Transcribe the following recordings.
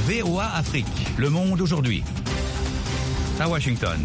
VOA Afrique, le monde aujourd'hui. À Washington.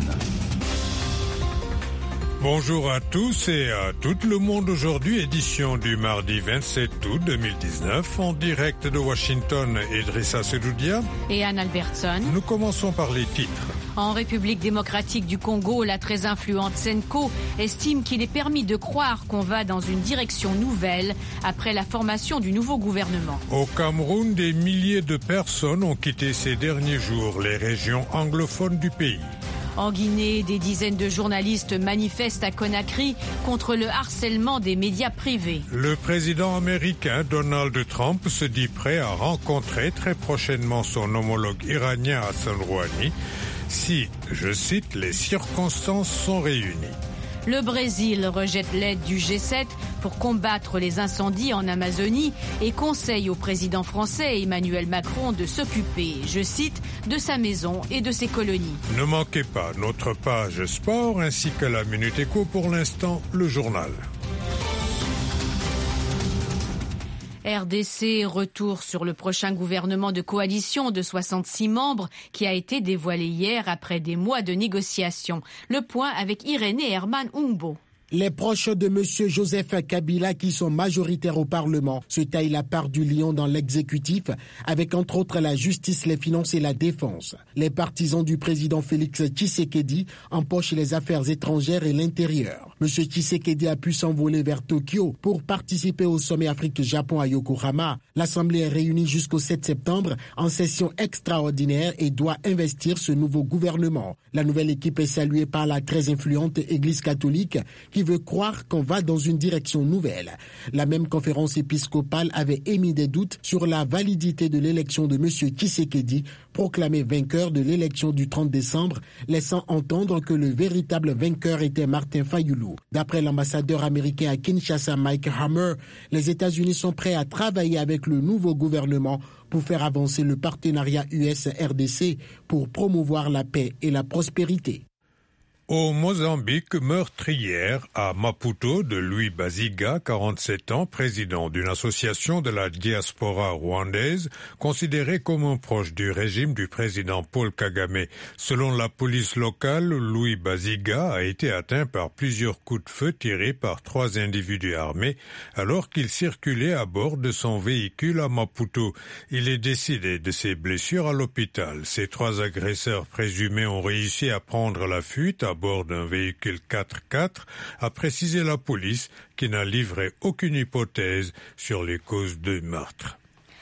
Bonjour à tous et à tout le monde aujourd'hui, édition du mardi 27 août 2019, en direct de Washington, Idrissa Sedoudia et Anne Albertson. Nous commençons par les titres. En République démocratique du Congo, la très influente Senko estime qu'il est permis de croire qu'on va dans une direction nouvelle après la formation du nouveau gouvernement. Au Cameroun, des milliers de personnes ont quitté ces derniers jours les régions anglophones du pays. En Guinée, des dizaines de journalistes manifestent à Conakry contre le harcèlement des médias privés. Le président américain Donald Trump se dit prêt à rencontrer très prochainement son homologue iranien Hassan Rouhani si, je cite, les circonstances sont réunies. Le Brésil rejette l'aide du G7 pour combattre les incendies en Amazonie et conseille au président français Emmanuel Macron de s'occuper, je cite, de sa maison et de ses colonies. Ne manquez pas notre page sport ainsi que la Minute Éco, pour l'instant, le journal. RDC, retour sur le prochain gouvernement de coalition de 66 membres qui a été dévoilé hier après des mois de négociations. Le point avec Irénée Herman Humbo. Les proches de M. Joseph Kabila, qui sont majoritaires au Parlement, se taillent la part du lion dans l'exécutif, avec entre autres la justice, les finances et la défense. Les partisans du président Félix Tshisekedi empochent les affaires étrangères et l'intérieur. M. Tshisekedi a pu s'envoler vers Tokyo pour participer au sommet Afrique-Japon à Yokohama. L'Assemblée est réunie jusqu'au 7 septembre en session extraordinaire et doit investir ce nouveau gouvernement. La nouvelle équipe est saluée par la très influente Église catholique qui veut croire qu'on va dans une direction nouvelle. La même conférence épiscopale avait émis des doutes sur la validité de l'élection de M. Tshisekedi, proclamé vainqueur de l'élection du 30 décembre, laissant entendre que le véritable vainqueur était Martin Fayulu. D'après l'ambassadeur américain à Kinshasa, Mike Hammer, les États-Unis sont prêts à travailler avec le nouveau gouvernement pour faire avancer le partenariat US-RDC pour promouvoir la paix et la prospérité. Au Mozambique, meurtrière à Maputo de Louis Baziga, 47 ans, président d'une association de la diaspora rwandaise, considéré comme un proche du régime du président Paul Kagame. Selon la police locale, Louis Baziga a été atteint par plusieurs coups de feu tirés par 3 individus armés alors qu'il circulait à bord de son véhicule à Maputo. Il est décédé de ses blessures à l'hôpital. Ces 3 agresseurs présumés ont réussi à prendre la fuite à bord d'un véhicule 4x4, a précisé la police, qui n'a livré aucune hypothèse sur les causes du meurtre.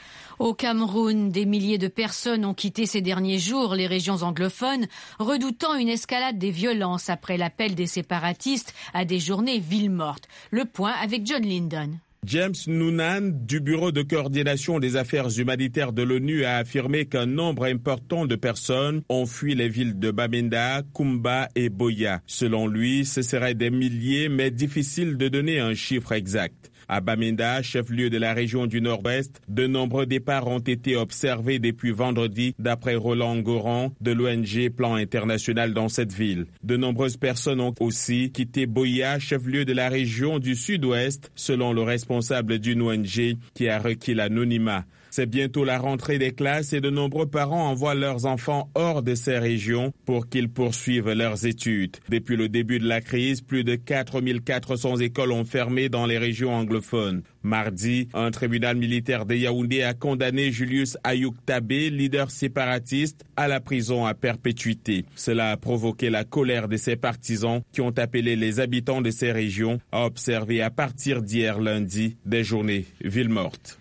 Au Cameroun, des milliers de personnes ont quitté ces derniers jours les régions anglophones, redoutant une escalade des violences après l'appel des séparatistes à des journées villes mortes. Le point avec John Lyndon. James Noonan, du Bureau de coordination des affaires humanitaires de l'ONU, a affirmé qu'un nombre important de personnes ont fui les villes de Bamenda, Kumba et Boya. Selon lui, ce seraient des milliers, mais difficile de donner un chiffre exact. À Bamenda, chef-lieu de la région du Nord-Ouest, de nombreux départs ont été observés depuis vendredi, d'après Roland Goran de l'ONG Plan International dans cette ville. De nombreuses personnes ont aussi quitté Boya, chef-lieu de la région du Sud-Ouest, selon le responsable d'une ONG qui a requis l'anonymat. C'est bientôt la rentrée des classes et de nombreux parents envoient leurs enfants hors de ces régions pour qu'ils poursuivent leurs études. Depuis le début de la crise, plus de 4400 écoles ont fermé dans les régions anglophones. Mardi, un tribunal militaire de Yaoundé a condamné Julius Ayouk Tabé, leader séparatiste, à la prison à perpétuité. Cela a provoqué la colère de ses partisans qui ont appelé les habitants de ces régions à observer à partir d'hier lundi des journées villes mortes.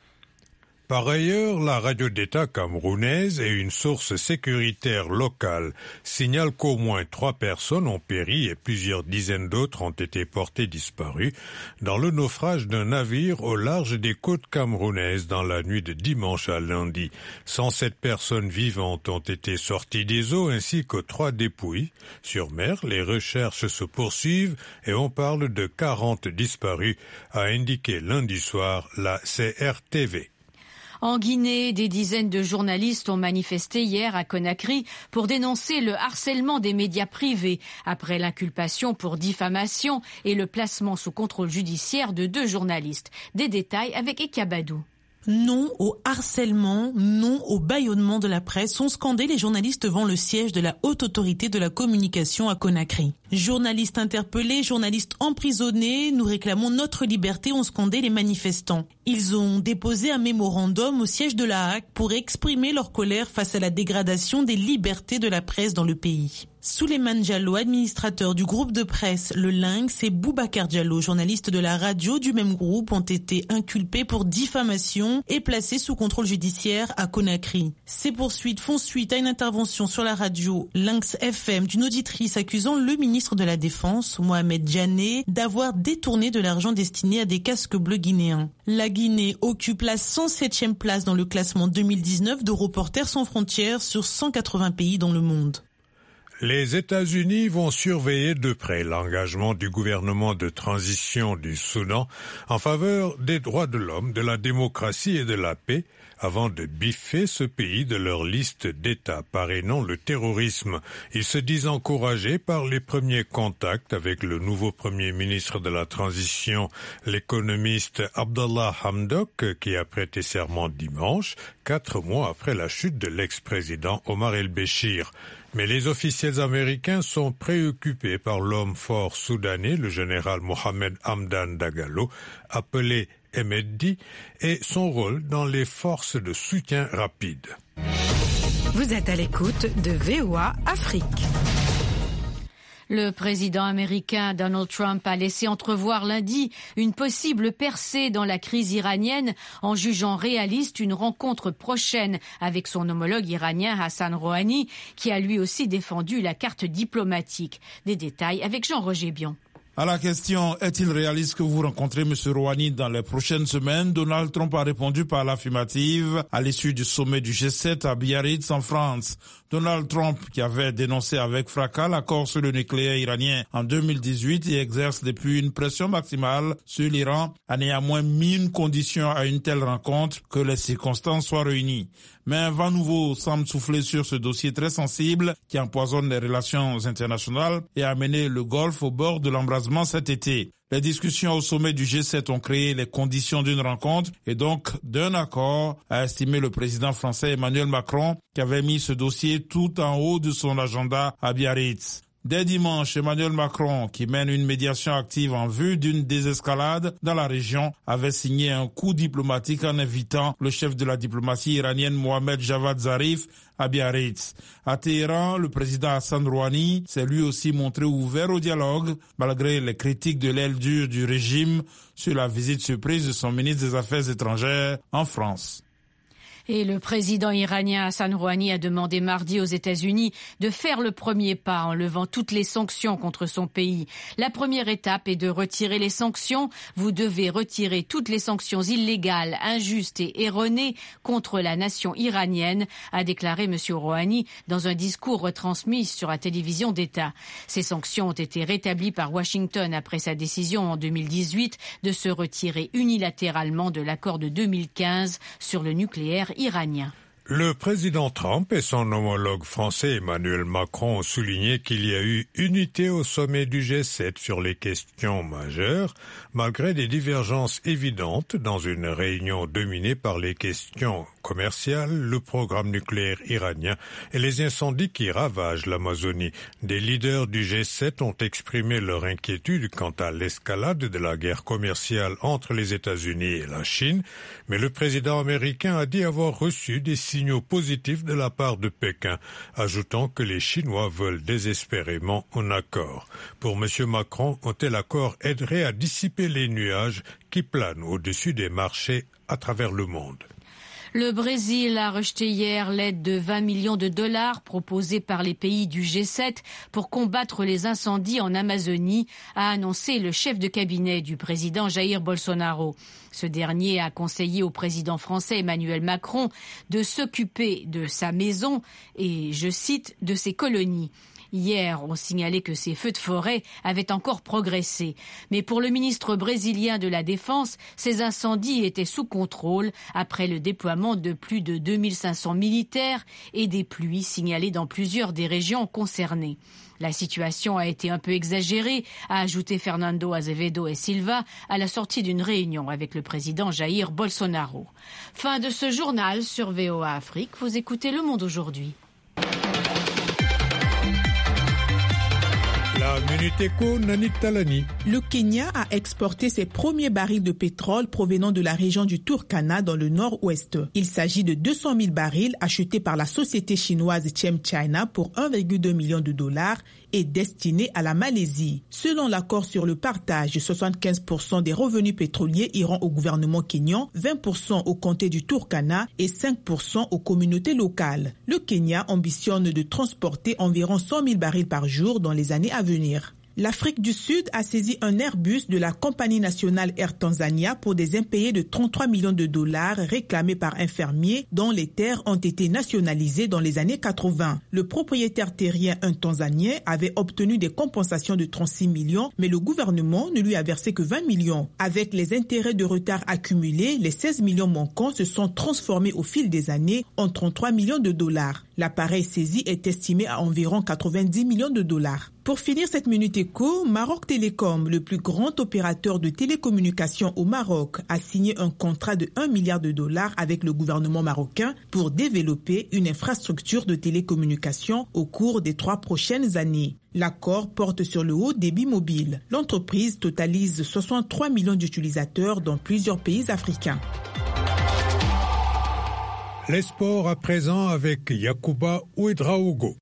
Par ailleurs, la radio d'État camerounaise et une source sécuritaire locale signalent qu'au moins 3 personnes ont péri et plusieurs dizaines d'autres ont été portées disparues dans le naufrage d'un navire au large des côtes camerounaises dans la nuit de dimanche à lundi. 107 personnes vivantes ont été sorties des eaux ainsi que 3 dépouilles. Sur mer, les recherches se poursuivent et on parle de 40 disparus, a indiqué lundi soir la CRTV. En Guinée, des dizaines de journalistes ont manifesté hier à Conakry pour dénoncer le harcèlement des médias privés après l'inculpation pour diffamation et le placement sous contrôle judiciaire de 2 journalistes. Des détails avec Ekabadou. Non au harcèlement, non au bâillonnement de la presse, sont scandés les journalistes devant le siège de la Haute Autorité de la Communication à Conakry. Journalistes interpellés, journalistes emprisonnés, nous réclamons notre liberté, ont scandé les manifestants. Ils ont déposé un mémorandum au siège de la HAC pour exprimer leur colère face à la dégradation des libertés de la presse dans le pays. Souleymane Diallo, administrateur du groupe de presse Le Lynx, et Boubacar Diallo, journaliste de la radio du même groupe, ont été inculpés pour diffamation et placés sous contrôle judiciaire à Conakry. Ces poursuites font suite à une intervention sur la radio Lynx FM d'une auditrice accusant le ministre de la Défense, Mohamed Djané, d'avoir détourné de l'argent destiné à des casques bleus guinéens. La Guinée occupe la 107e place dans le classement 2019 de Reporters sans frontières sur 180 pays dans le monde. Les États-Unis vont surveiller de près l'engagement du gouvernement de transition du Soudan en faveur des droits de l'homme, de la démocratie et de la paix avant de biffer ce pays de leur liste d'États parrainant le terrorisme. Ils se disent encouragés par les premiers contacts avec le nouveau Premier ministre de la transition, l'économiste Abdallah Hamdok, qui a prêté serment dimanche, 4 mois après la chute de l'ex-président Omar el-Béchir. Mais les officiels américains sont préoccupés par l'homme fort soudanais, le général Mohamed Hamdan Dagalo, appelé Hemedti, et son rôle dans les forces de soutien rapide. Vous êtes à l'écoute de VOA Afrique. Le président américain Donald Trump a laissé entrevoir lundi une possible percée dans la crise iranienne en jugeant réaliste une rencontre prochaine avec son homologue iranien Hassan Rouhani, qui a lui aussi défendu la carte diplomatique. Des détails avec Jean-Roger Bion. À la question « Est-il réaliste que vous rencontrez M. Rouhani dans les prochaines semaines ?», Donald Trump a répondu par l'affirmative à l'issue du sommet du G7 à Biarritz en France. Donald Trump, qui avait dénoncé avec fracas l'accord sur le nucléaire iranien en 2018 et exerce depuis une pression maximale sur l'Iran, a néanmoins mis une condition à une telle rencontre, que les circonstances soient réunies. Mais un vent nouveau semble souffler sur ce dossier très sensible qui empoisonne les relations internationales et a amené le Golfe au bord de l'embrasement cet été. Les discussions au sommet du G7 ont créé les conditions d'une rencontre et donc d'un accord, a estimé le président français Emmanuel Macron, qui avait mis ce dossier tout en haut de son agenda à Biarritz. Dès dimanche, Emmanuel Macron, qui mène une médiation active en vue d'une désescalade dans la région, avait signé un coup diplomatique en invitant le chef de la diplomatie iranienne Mohamed Javad Zarif à Biarritz. À Téhéran, le président Hassan Rouhani s'est lui aussi montré ouvert au dialogue, malgré les critiques de l'aile dure du régime sur la visite surprise de son ministre des Affaires étrangères en France. Et le président iranien Hassan Rouhani a demandé mardi aux États-Unis de faire le premier pas en levant toutes les sanctions contre son pays. La première étape est de retirer les sanctions. Vous devez retirer toutes les sanctions illégales, injustes et erronées contre la nation iranienne, a déclaré M. Rouhani dans un discours retransmis sur la télévision d'État. Ces sanctions ont été rétablies par Washington après sa décision en 2018 de se retirer unilatéralement de l'accord de 2015 sur le nucléaire iranien. Le président Trump et son homologue français Emmanuel Macron ont souligné qu'il y a eu unité au sommet du G7 sur les questions majeures, malgré des divergences évidentes dans une réunion dominée par les questions commerciales, le programme nucléaire iranien et les incendies qui ravagent l'Amazonie. Des leaders du G7 ont exprimé leur inquiétude quant à l'escalade de la guerre commerciale entre les États-Unis et la Chine, mais le président américain a dit avoir reçu des signaux positifs de la part de Pékin, ajoutant que les Chinois veulent désespérément un accord. Pour M. Macron, un tel accord aiderait à dissiper les nuages qui planent au-dessus des marchés à travers le monde. Le Brésil a rejeté hier l'aide de 20 millions de dollars proposée par les pays du G7 pour combattre les incendies en Amazonie, a annoncé le chef de cabinet du président Jair Bolsonaro. Ce dernier a conseillé au président français Emmanuel Macron de s'occuper de sa maison et, je cite, de ses colonies. Hier, on signalait que ces feux de forêt avaient encore progressé. Mais pour le ministre brésilien de la Défense, ces incendies étaient sous contrôle après le déploiement de plus de 2500 militaires et des pluies signalées dans plusieurs des régions concernées. La situation a été un peu exagérée, a ajouté Fernando Azevedo e Silva à la sortie d'une réunion avec le président Jair Bolsonaro. Fin de ce journal sur VOA Afrique. Vous écoutez Le Monde aujourd'hui. La Minute Éco, Nanik Talani. Le Kenya a exporté ses premiers barils de pétrole provenant de la région du Turkana dans le nord-ouest. Il s'agit de 200 000 barils achetés par la société chinoise ChemChina pour 1,2 million de dollars et destinés à la Malaisie. Selon l'accord sur le partage, 75% des revenus pétroliers iront au gouvernement kényan, 20% au comté du Turkana et 5% aux communautés locales. Le Kenya ambitionne de transporter environ 100 000 barils par jour dans les années à venir. L'Afrique du Sud a saisi un Airbus de la compagnie nationale Air Tanzania pour des impayés de 33 millions de dollars réclamés par un fermier dont les terres ont été nationalisées dans les années 80. Le propriétaire terrien, un Tanzanien, avait obtenu des compensations de 36 millions, mais le gouvernement ne lui a versé que 20 millions. Avec les intérêts de retard accumulés, les 16 millions manquants se sont transformés au fil des années en 33 millions de dollars. L'appareil saisi est estimé à environ 90 millions de dollars. Pour finir cette Minute Éco, Maroc Télécom, le plus grand opérateur de télécommunications au Maroc, a signé un contrat de 1 milliard de dollars avec le gouvernement marocain pour développer une infrastructure de télécommunications au cours des 3 prochaines années. L'accord porte sur le haut débit mobile. L'entreprise totalise 63 millions d'utilisateurs dans plusieurs pays africains. Les sports à présent avec Yacouba Ouedraogo.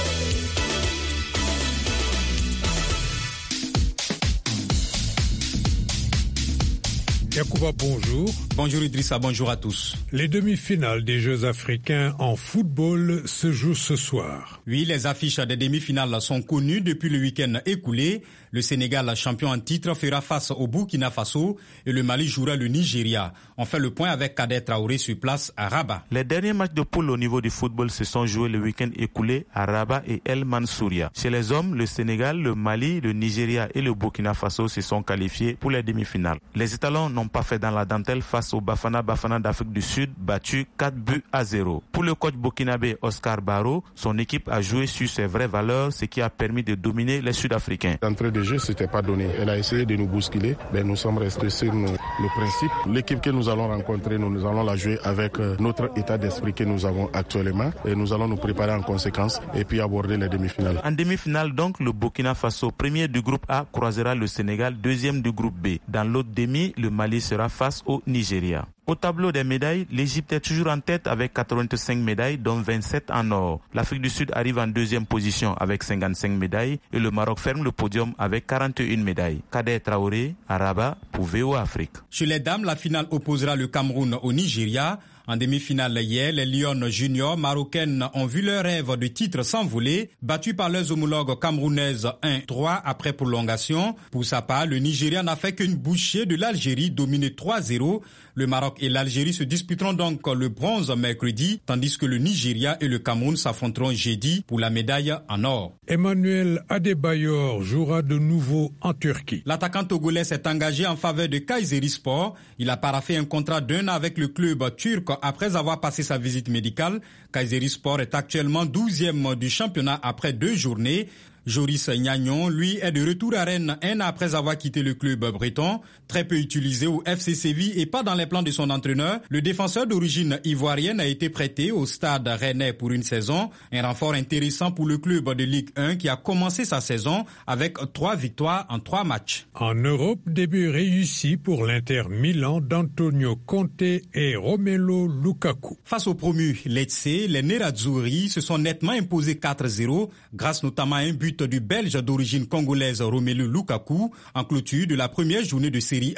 Yacouba, bonjour. Bonjour Idrissa, bonjour à tous. Les demi-finales des Jeux africains en football se jouent ce soir. Oui, les affiches des demi-finales sont connues depuis le week-end écoulé. Le Sénégal, champion en titre, fera face au Burkina Faso et le Mali jouera le Nigeria. On fait le point avec Kader Traoré sur place à Rabat. Les derniers matchs de poule au niveau du football se sont joués le week-end écoulé à Rabat et El Mansouria. Chez les hommes, le Sénégal, le Mali, le Nigeria et le Burkina Faso se sont qualifiés pour les demi-finales. Les étalons n'ont pas fait dans la dentelle face au Bafana d'Afrique du Sud, battu 4-0. Pour le coach burkinabé Oscar Barrow, son équipe a joué sur ses vraies valeurs, ce qui a permis de dominer les Sud-Africains. L'entrée de jeu, c'était pas donné. Elle a essayé de nous bousculer, mais nous sommes restés sur le principe. L'équipe que nous allons rencontrer, nous allons la jouer avec notre état d'esprit que nous avons actuellement et nous allons nous préparer en conséquence et puis aborder les demi-finales. En demi-finale donc, le Burkina Faso, premier du groupe A, croisera le Sénégal, deuxième du groupe B. Dans l'autre demi, le Mali sera face au Nigeria. Au tableau des médailles, l'Égypte est toujours en tête avec 85 médailles, dont 27 en or. L'Afrique du Sud arrive en deuxième position avec 55 médailles et le Maroc ferme le podium avec 41 médailles. Kader Traoré, à Rabat, pour VOA Afrique. Chez les dames, la finale opposera le Cameroun au Nigeria. En demi-finale hier, les Lions juniors marocaines ont vu leur rêve de titre s'envoler, battus par leurs homologues camerounaises 1-3 après prolongation. Pour sa part, le Nigeria n'a fait qu'une bouchée de l'Algérie, dominée 3-0. Le Maroc et l'Algérie se disputeront donc le bronze mercredi, tandis que le Nigeria et le Cameroun s'affronteront jeudi pour la médaille en or. Emmanuel Adebayor jouera de nouveau en Turquie. L'attaquant togolais s'est engagé en faveur de Kayserispor. Il a paraphé un contrat d'1 an avec le club turc après avoir passé sa visite médicale. Kayserispor est actuellement 12e du championnat après 2 journées. Joris Gnagnon, lui, est de retour à Rennes 1 an après avoir quitté le club breton. Très peu utilisé au FC Séville et pas dans les plans de son entraîneur, le défenseur d'origine ivoirienne a été prêté au stade rennais pour une saison. Un renfort intéressant pour le club de Ligue 1 qui a commencé sa saison avec 3 victoires en 3 matchs. En Europe, début réussi pour l'Inter Milan d'Antonio Conte et Romelu Lukaku. Face au promu Lecce, les Nerazzurri se sont nettement imposés 4-0 grâce notamment à un but du Belge d'origine congolaise Romelu Lukaku en clôture de la première journée de Série A.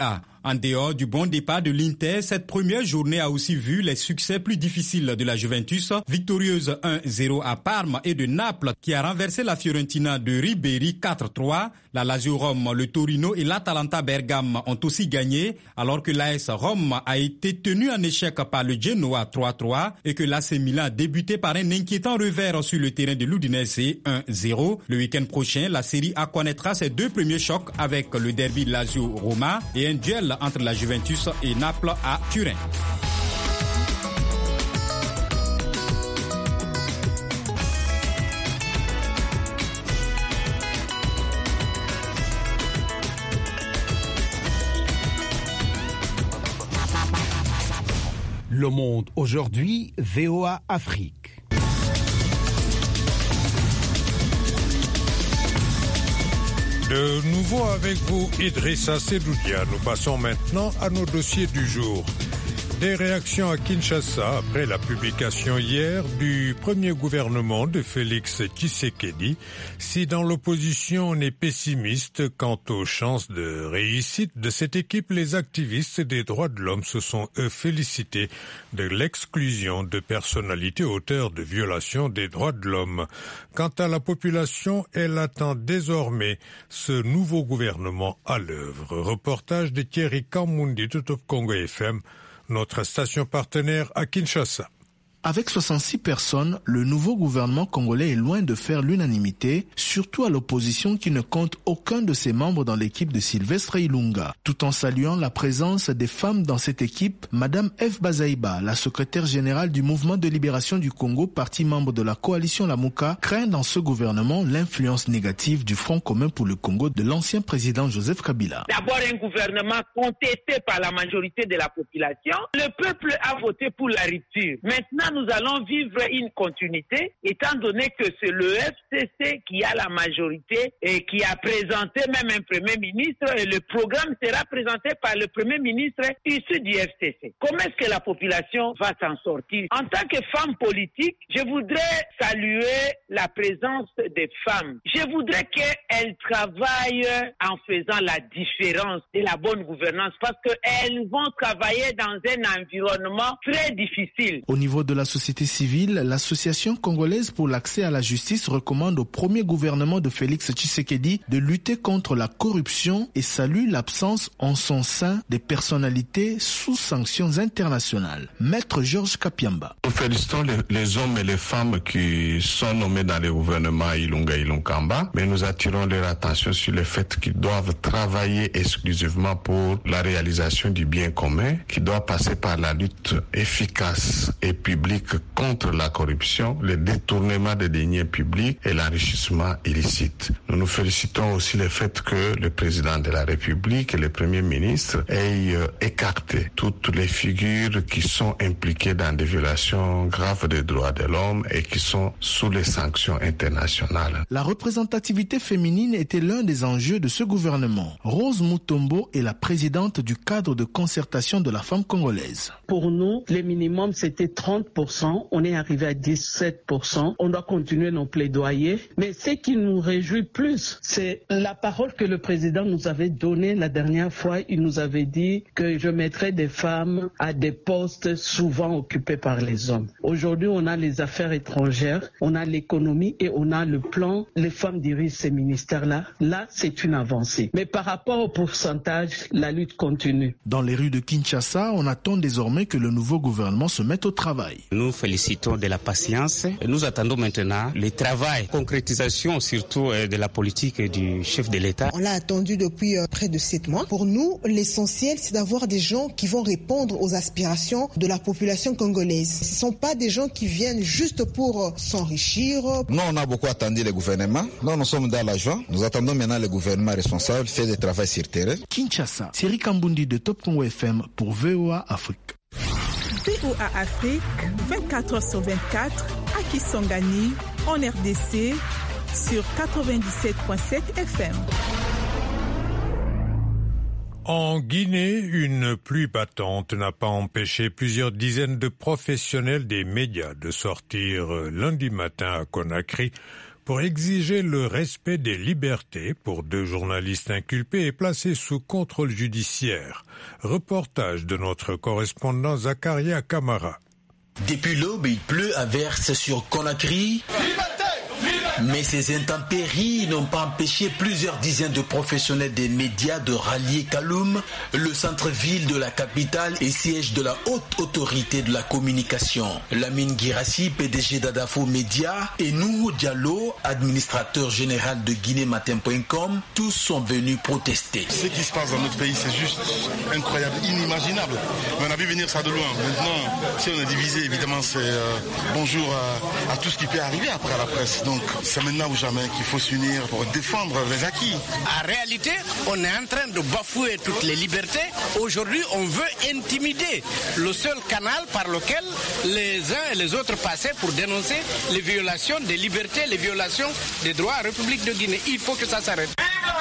En dehors du bon départ de l'Inter, cette première journée a aussi vu les succès plus difficiles de la Juventus, victorieuse 1-0 à Parme, et de Naples qui a renversé la Fiorentina de Ribéry 4-3. La Lazio Rome, le Torino et l'Atalanta Bergame ont aussi gagné, alors que l'AS Rome a été tenu en échec par le Genoa 3-3 et que l'AC Milan a débuté par un inquiétant revers sur le terrain de l'Udinese 1-0. Le week-end prochain, la Serie A connaîtra ses deux premiers chocs avec le derby Lazio-Roma et un duel entre la Juventus et Naples à Turin. Le Monde aujourd'hui, VOA Afrique. De nouveau avec vous, Idrissa Sedoudia. Nous passons maintenant à nos dossiers du jour. Des réactions à Kinshasa après la publication hier du premier gouvernement de Félix Tshisekedi. Si dans l'opposition on est pessimiste quant aux chances de réussite de cette équipe, les activistes des droits de l'homme se sont eux félicités de l'exclusion de personnalités auteurs de violations des droits de l'homme. Quant à la population, elle attend désormais ce nouveau gouvernement à l'œuvre. Reportage de Thierry Kamoundi de Top Congo FM, notre station partenaire à Kinshasa. Avec 66 personnes, le nouveau gouvernement congolais est loin de faire l'unanimité, surtout à l'opposition qui ne compte aucun de ses membres dans l'équipe de Sylvestre Ilunga. Tout en saluant la présence des femmes dans cette équipe, Madame Eve Bazaïba, la secrétaire générale du Mouvement de libération du Congo, parti membre de la coalition Lamuka, craint dans ce gouvernement l'influence négative du Front commun pour le Congo de l'ancien président Joseph Kabila. D'abord un gouvernement contesté par la majorité de la population. Le peuple a voté pour la rupture. Maintenant, nous allons vivre une continuité, étant donné que c'est le FCC qui a la majorité et qui a présenté même un premier ministre, et le programme sera présenté par le premier ministre issu du FCC. Comment est-ce que la population va s'en sortir? En tant que femme politique, je voudrais saluer la présence des femmes. Je voudrais qu'elles travaillent en faisant la différence de la bonne gouvernance, parce qu'elles vont travailler dans un environnement très difficile. Au niveau de la société civile, l'Association congolaise pour l'accès à la justice recommande au premier gouvernement de Félix Tshisekedi de lutter contre la corruption et salue l'absence en son sein des personnalités sous sanctions internationales. Maître Georges Kapiamba. Nous félicitons les hommes et les femmes qui sont nommés dans le gouvernement Ilunga Ilunkamba, mais nous attirons leur attention sur le fait qu'ils doivent travailler exclusivement pour la réalisation du bien commun, qui doit passer par la lutte efficace et publique contre la corruption, le détournement des deniers publics et l'enrichissement illicite. Nous nous félicitons aussi le fait que le président de la République et le premier ministre aient écarté toutes les figures qui sont impliquées dans des violations graves des droits de l'homme et qui sont sous les sanctions internationales. La représentativité féminine était l'un des enjeux de ce gouvernement. Rose Mutombo est la présidente du cadre de concertation de la femme congolaise. Pour nous, le minimum c'était 30%. On est arrivé à 17%. On doit continuer nos plaidoyers. Mais ce qui nous réjouit plus, c'est la parole que le président nous avait donnée la dernière fois. Il nous avait dit que je mettrais des femmes à des postes souvent occupés par les hommes. Aujourd'hui, on a les affaires étrangères, on a l'économie et on a le plan. Les femmes dirigent ces ministères-là. Là, c'est une avancée. Mais par rapport au pourcentage, la lutte continue. Dans les rues de Kinshasa, on attend désormais que le nouveau gouvernement se mette au travail. Nous félicitons de la patience. Nous attendons maintenant le travail, concrétisation surtout de la politique du chef de l'État. On l'a attendu depuis près de 7 mois. Pour nous, l'essentiel, c'est d'avoir des gens qui vont répondre aux aspirations de la population congolaise. Ce ne sont pas des gens qui viennent juste pour s'enrichir. Nous, on a beaucoup attendu le gouvernement. Nous sommes dans la joie. Nous attendons maintenant le gouvernement responsable fait du travail sur terrain. Kinshasa, Thierry Kambundi de Top Congo FM pour VOA Afrique. VOA Afrique, 24h/24, à Kisangani, en RDC, sur 97.7 FM. En Guinée, une pluie battante n'a pas empêché plusieurs dizaines de professionnels des médias de sortir lundi matin à Conakry pour exiger le respect des libertés pour 2 journalistes inculpés et placés sous contrôle judiciaire. Reportage de notre correspondant Zakaria Kamara. Depuis l'aube, il pleut à verse sur Conakry. Mais ces intempéries n'ont pas empêché plusieurs dizaines de professionnels des médias de rallier Kaloum, le centre-ville de la capitale et siège de la haute autorité de la communication. Lamine Girassi, PDG d'Adafo Média, et Nourou Diallo, administrateur général de Guinématin.com, tous sont venus protester. Ce qui se passe dans notre pays, c'est juste incroyable, inimaginable. On a vu venir ça de loin. Maintenant, si on est divisé, évidemment, c'est bonjour à tout ce qui peut arriver après à la presse. Donc, c'est maintenant ou jamais qu'il faut s'unir pour défendre les acquis. En réalité, on est en train de bafouer toutes les libertés. Aujourd'hui, on veut intimider le seul canal par lequel les uns et les autres passaient pour dénoncer les violations des libertés, les violations des droits à la République de Guinée. Il faut que ça s'arrête.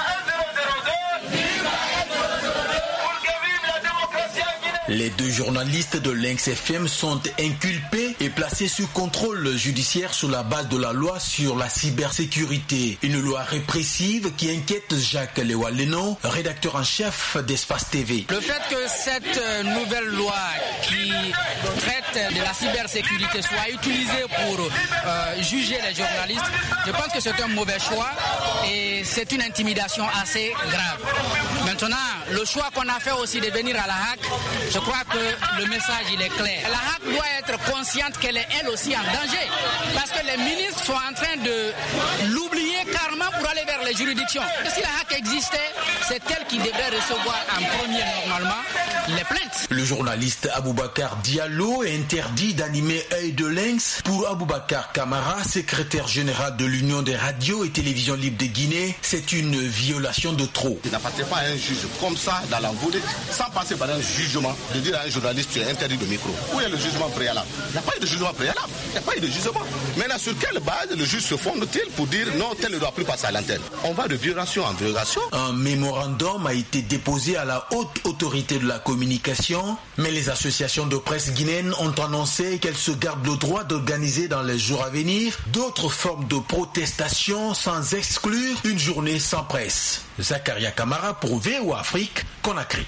Les 2 journalistes de Lynx FM sont inculpés et placés sous contrôle judiciaire sur la base de la loi sur la cybersécurité. Une loi répressive qui inquiète Jacques Lewaleno, rédacteur en chef d'Espace TV. Le fait que cette nouvelle loi qui traite de la cybersécurité soit utilisée pour juger les journalistes, je pense que c'est un mauvais choix et c'est une intimidation assez grave. Maintenant, le choix qu'on a fait aussi de venir à la HAC, je crois que le message il est clair. La HAC doit être consciente qu'elle est elle aussi en danger. Parce que les ministres sont en train de l'oublier carrément pour aller vers les juridictions. Si la HAC existait, c'est elle qui devrait recevoir en premier normalement les plaintes. Le journaliste Aboubakar Diallo est interdit d'animer Œil de Lynx. Pour Aboubakar Kamara, secrétaire général de l'Union des radios et télévisions libres de Guinée, c'est une violation de trop. Il n'appartient pas à un juge comme ça dans la volée, sans passer par un jugement, de dire à un journaliste tu es interdit de micro. Où est le jugement préalable? Il n'y a pas eu de jugement préalable, il n'y a pas eu de jugement. Maintenant, sur quelle base le juge se fonde-t-il pour dire non, tel ne doit plus passer à l'antenne? On va de violation en violation. Un mémorandum a été déposé à la haute autorité de la communication, mais les associations de presse guinéennes ont annoncé qu'elles se gardent le droit d'organiser dans les jours à venir d'autres formes de protestation sans exclure une journée sans presse. Zakaria Kamara pour VOA Afrique, Conakry.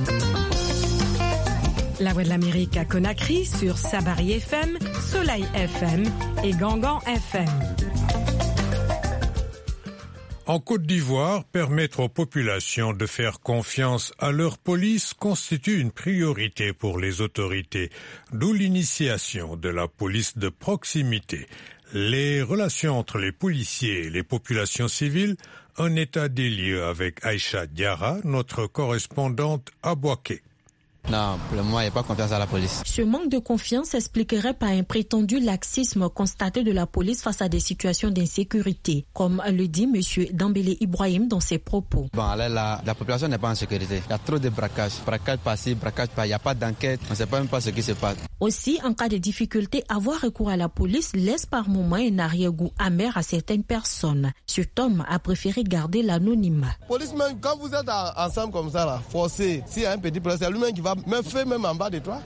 La Voix de l'Amérique à Conakry sur Sabari FM, Soleil FM et Gangan FM. En Côte d'Ivoire, permettre aux populations de faire confiance à leur police constitue une priorité pour les autorités, d'où l'initiation de la police de proximité. Les relations entre les policiers et les populations civiles, un état des lieux avec Aïcha Diarra, notre correspondante à Bouaké. Non, pour le moment, il n'y a pas confiance à la police. Ce manque de confiance s'expliquerait par un prétendu laxisme constaté de la police face à des situations d'insécurité, comme le dit M. Dambélé Ibrahim dans ses propos. Bon, alors la population n'est pas en sécurité. Il y a trop de braquages. Braquage par-ci, braquage par-là. Il n'y a pas d'enquête. On ne sait pas même pas ce qui se passe. Aussi, en cas de difficulté, avoir recours à la police laisse par moments un arrière-goût amer à certaines personnes. Cet homme a préféré garder l'anonymat. Police, même quand vous êtes ensemble comme ça, là, forcé, s'il y a un petit problème, c'est lui-même qui va me faire même en bas de toi.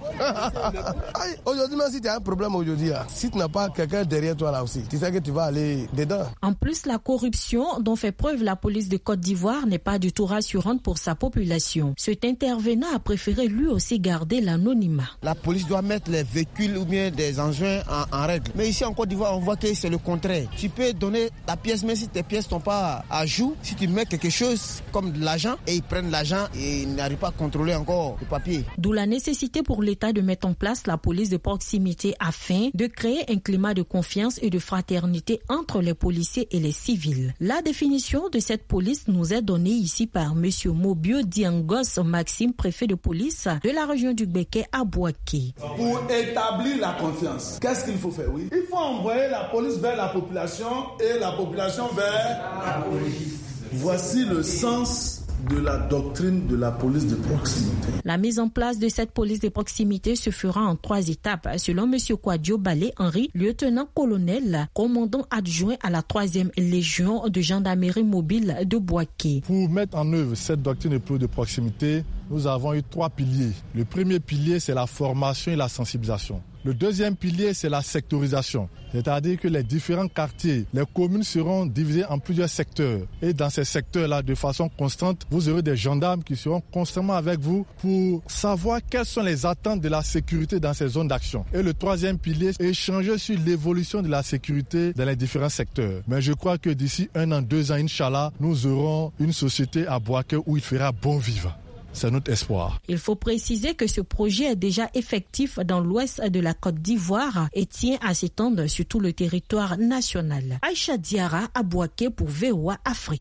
Aujourd'hui, même si tu as un problème aujourd'hui, si tu n'as pas quelqu'un derrière toi là aussi, tu sais que tu vas aller dedans. En plus, la corruption dont fait preuve la police de Côte d'Ivoire n'est pas du tout rassurante pour sa population. Cet intervenant a préféré lui aussi garder l'anonymat. La police doit mettre les véhicules ou bien des engins en règle. Mais ici en Côte d'Ivoire, on voit que c'est le contraire. Tu peux donner ta pièce, mais si tes pièces ne sont pas à jour, si tu mets quelque chose comme de l'argent et ils prennent l'argent et ils n'arrivent pas à contrôler encore le papier. D'où la nécessité pour l'État de mettre en place la police de proximité afin de créer un climat de confiance et de fraternité entre les policiers et les civils. La définition de cette police nous est donnée ici par M. Mobio Diangos Maxime, préfet de police de la région du Béké à Bouaké. Pour établir la confiance, qu'est-ce qu'il faut faire? Oui, il faut envoyer la police vers la population et la population vers la police. Voici le sens de la doctrine de la police de proximité. La mise en place de cette police de proximité se fera en 3 étapes, selon M. Kwadjo Balé Henri, lieutenant-colonel, commandant adjoint à la 3e Légion de gendarmerie mobile de Bouaké. Pour mettre en œuvre cette doctrine de police de proximité, nous avons eu 3 piliers. Le premier pilier, c'est la formation et la sensibilisation. Le deuxième pilier, c'est la sectorisation. C'est-à-dire que les différents quartiers, les communes seront divisées en plusieurs secteurs. Et dans ces secteurs-là, de façon constante, vous aurez des gendarmes qui seront constamment avec vous pour savoir quelles sont les attentes de la sécurité dans ces zones d'action. Et le troisième pilier, échanger sur l'évolution de la sécurité dans les différents secteurs. Mais je crois que d'ici 1 an, 2 ans, Inch'Allah, nous aurons une société à Bouaké où il fera bon vivre. C'est notre espoir. Il faut préciser que ce projet est déjà effectif dans l'ouest de la Côte d'Ivoire et tient à s'étendre sur tout le territoire national. Aïcha Diara à Bouaké pour VOA Afrique.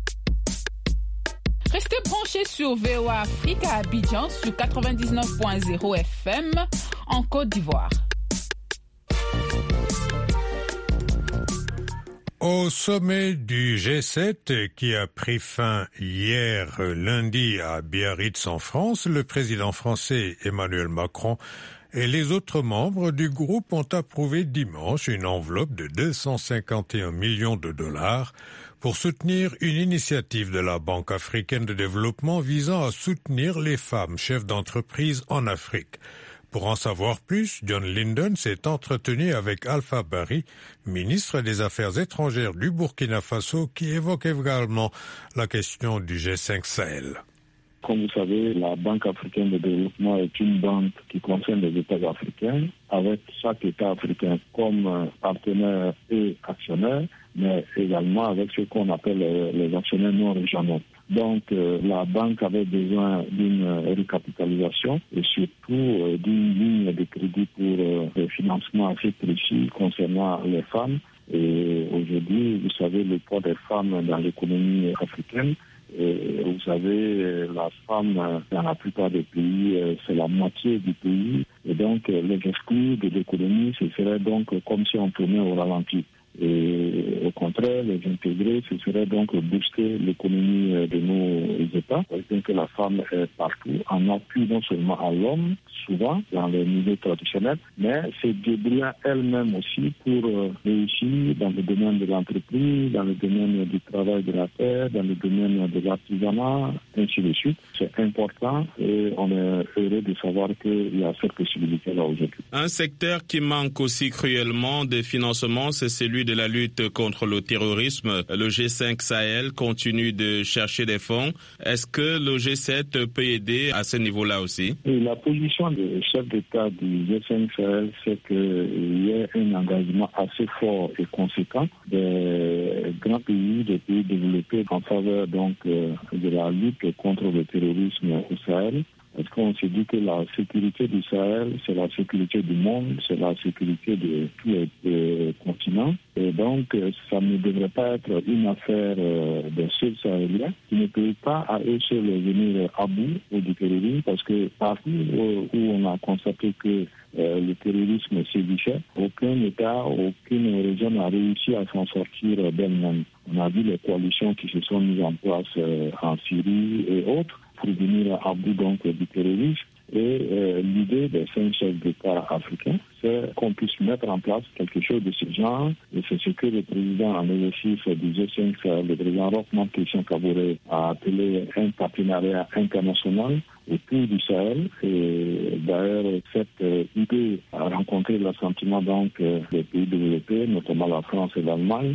Restez branchés sur VOA Afrique à Abidjan sur 99.0 FM en Côte d'Ivoire. Au sommet du G7 qui a pris fin hier lundi à Biarritz en France, le président français Emmanuel Macron et les autres membres du groupe ont approuvé dimanche une enveloppe de 251 millions de dollars pour soutenir une initiative de la Banque africaine de développement visant à soutenir les femmes chefs d'entreprise en Afrique. Pour en savoir plus, John Linden s'est entretenu avec Alpha Bari, ministre des Affaires étrangères du Burkina Faso, qui évoque également la question du G5 Sahel. Comme vous savez, la Banque africaine de développement est une banque qui concerne les États africains, avec chaque État africain comme partenaire et actionnaire, mais également avec ce qu'on appelle les actionnaires non régionaux. Donc, la banque avait besoin d'une recapitalisation et surtout d'une ligne de crédit pour le financement assez précis concernant les femmes. Et aujourd'hui, vous savez, le poids des femmes dans l'économie africaine. Et vous savez, la femme, dans la plupart des pays, c'est la moitié du pays. Et donc, les exclus de l'économie, ce serait donc comme si on tournait au ralenti. Et au contraire, les intégrer, ce serait donc booster l'économie de nos États. C'est que la femme est partout, en appui non seulement à l'homme, souvent dans les milieux traditionnels, mais c'est débrouillant elle-même aussi pour réussir dans le domaine de l'entreprise, dans le domaine du travail de la terre, dans le domaine de l'artisanat, ainsi de suite. C'est important et on est heureux de savoir qu'il y a cette possibilité-là aujourd'hui. Un secteur qui manque aussi cruellement de financement, c'est celui de la lutte contre le terrorisme. Le G5 Sahel continue de chercher des fonds. Est-ce que le G7 peut aider à ce niveau-là aussi? Et la position du chef d'État du G5 Sahel, c'est qu'il y ait un engagement assez fort et conséquent des grands pays, des pays développés en faveur donc de la lutte contre le terrorisme au Sahel. Parce qu'on se dit que la sécurité du Sahel, c'est la sécurité du monde, c'est la sécurité de tous les continents. Et donc, ça ne devrait pas être une affaire des seuls Sahéliens qui ne peuvent pas à eux seuls venir à bout du terrorisme, parce que partout où on a constaté que le terrorisme sévichait, aucun État, aucune région n'a réussi à s'en sortir d'elle-même. On a vu les coalitions qui se sont mises en place en Syrie et autres pour venir à bout donc du terrorisme. Et l'idée des 5 chefs d'État africains, c'est qu'on puisse mettre en place quelque chose de ce genre. Et c'est ce que le président en exercice du G5, le président Rochman Christian Kaboré, a appelé un partenariat international autour du Sahel. Et d'ailleurs, cette idée a rencontré l'assentiment donc des pays développés, notamment la France et l'Allemagne.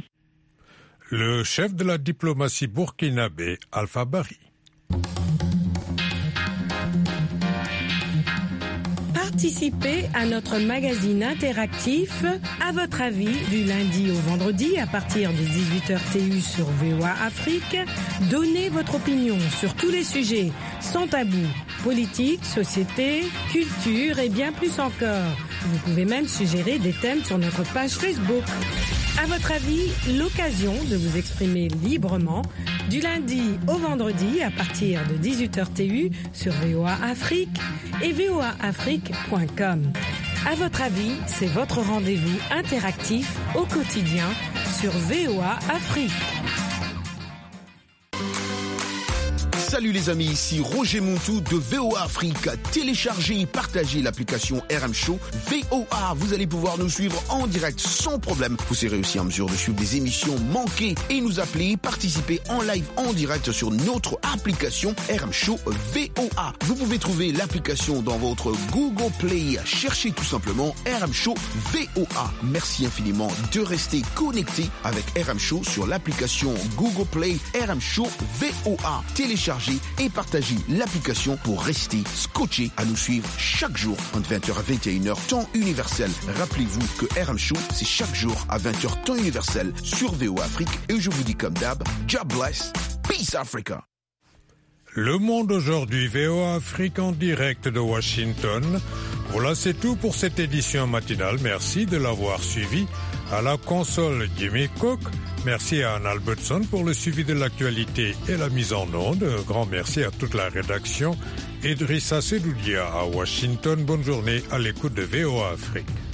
Le chef de la diplomatie burkinabé, Alpha Bari. Participez à notre magazine interactif À votre avis du lundi au vendredi à partir de 18h TU sur VOA Afrique. Donnez votre opinion sur tous les sujets sans tabou, politique, société, culture et bien plus encore. Vous pouvez même suggérer des thèmes sur notre page Facebook. À votre avis, l'occasion de vous exprimer librement du lundi au vendredi à partir de 18h TU sur VOA Afrique et voaafrique.com. À votre avis, c'est votre rendez-vous interactif au quotidien sur VOA Afrique. Salut les amis, ici Roger Montou de VOA Afrique. Téléchargez et partagez l'application RM Show VOA. Vous allez pouvoir nous suivre en direct sans problème. Vous serez aussi en mesure de suivre des émissions manquées et nous appeler, participer en live en direct sur notre application RM Show VOA. Vous pouvez trouver l'application dans votre Google Play. Cherchez tout simplement RM Show VOA. Merci infiniment de rester connecté avec RM Show sur l'application Google Play RM Show VOA. Téléchargez et partagez l'application pour rester scotché à nous suivre chaque jour entre 20h à 21h temps universel. Rappelez-vous que RM Show, c'est chaque jour à 20h temps universel sur VOA Afrique. Et je vous dis comme d'hab, God bless, peace Africa. Le Monde aujourd'hui, VOA Afrique en direct de Washington. Voilà, c'est tout pour cette édition matinale. Merci de l'avoir suivi. À la console, Jimmy Cook. Merci à Anne Albertson pour le suivi de l'actualité et la mise en onde. Un grand merci à toute la rédaction. Idrissa Sedoudia à Washington. Bonne journée à l'écoute de VOA Afrique.